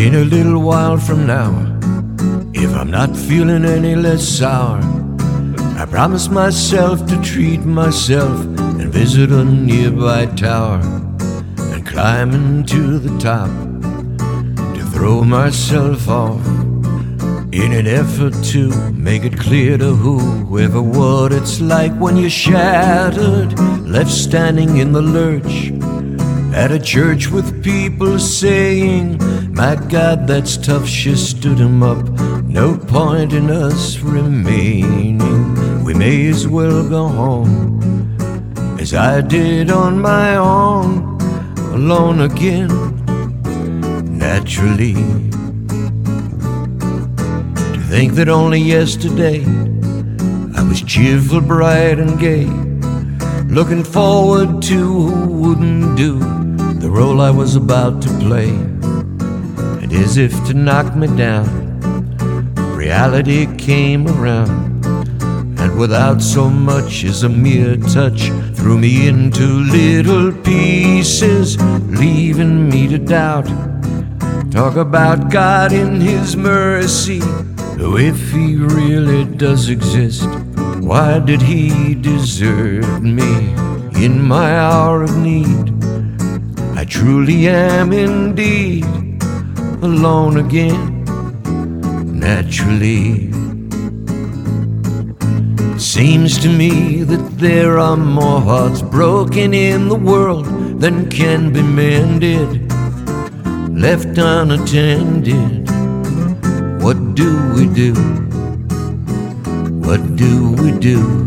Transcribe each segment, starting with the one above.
In a little while from now, if I'm not feeling any less sour, I promise myself to treat myself and visit a nearby tower and climb into the top to throw myself off in an effort to make it clear to whoever what it's like when you're shattered, left standing in the lurch at a church with people saying, "My God, that's tough, she stood him up, no point in us remaining. We may as well go home as I did on my own, alone again, naturally." To think that only yesterday I was cheerful, bright and gay, looking forward to who wouldn't do the role I was about to play. And as if to knock me down, reality came around, and without so much as a mere touch, threw me into little pieces, leaving me to doubt. Talk about God in His mercy. Oh, if He really does exist, why did He desert me in my hour of need? I truly am indeed alone again, naturally. It seems to me that there are more hearts broken in the world than can be mended, left unattended. What do we do? What do we do?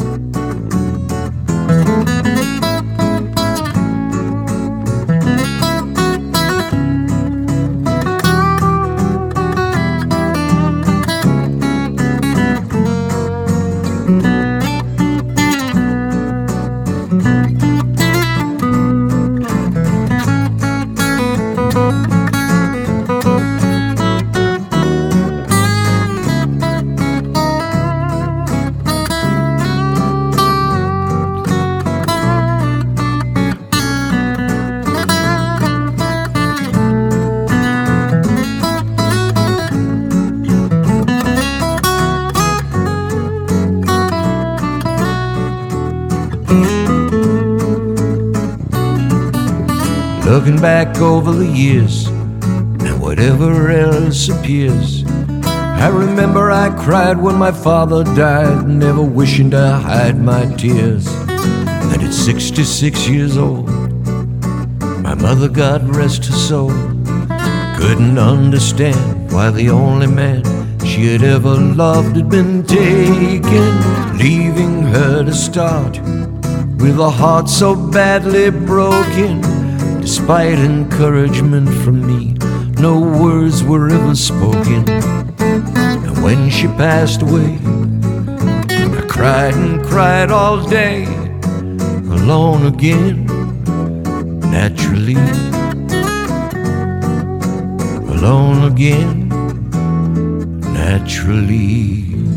Looking back over the years and whatever else appears, I remember I cried when my father died, never wishing to hide my tears. And at 66 years old, my mother, God rest her soul, couldn't understand why the only man she had ever loved had been taken, leaving her to start with a heart so badly broken. Despite encouragement from me, no words were ever spoken. And when she passed away, I cried and cried all day, alone again, naturally. Alone again, naturally.